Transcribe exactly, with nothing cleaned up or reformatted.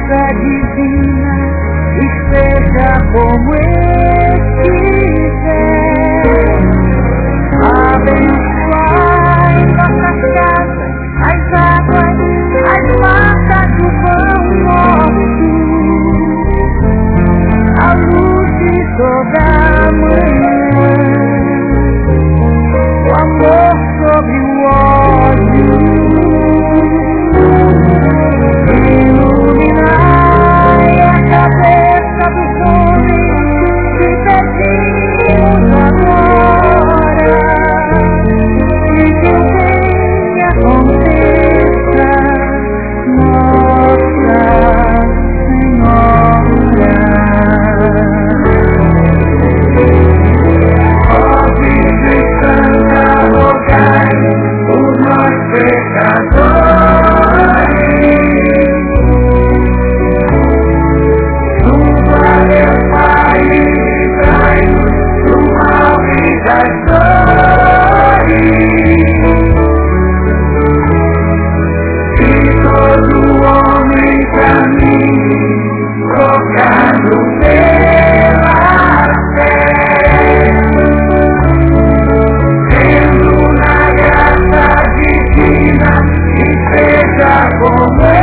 graça divina e seja como estiver. Abençoai nossas casas, as águas, as matas do pão nosso, a luz de toda manhã, o amor sobre o ódio, iluminai a cabeça dos homens, te pedimos agora, e que o bem aconteça, Nossa Senhora. Ó Virgem Santa, rogai por nós pecadores. Junto a Deus Pai, livrai-nos do mal e das dores. Que todo homem caminhe tocado pela fé, crendo na graça divina e seja como